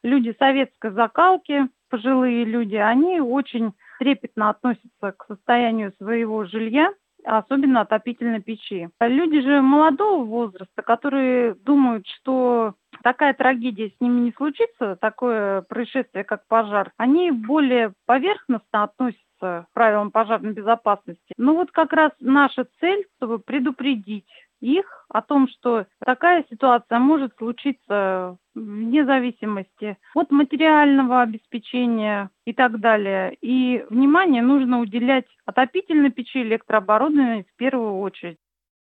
люди советской закалки, пожилые люди, они очень трепетно относятся к состоянию своего жилья, особенно отопительной печи. А люди же молодого возраста, которые думают, что такая трагедия с ними не случится, такое происшествие, как пожар, они более поверхностно относятся к правилам пожарной безопасности. Ну вот как раз наша цель, чтобы предупредить их о том, что такая ситуация может случиться вне зависимости от материального обеспечения и так далее. И внимание нужно уделять отопительной печи, электрооборудованию в первую очередь.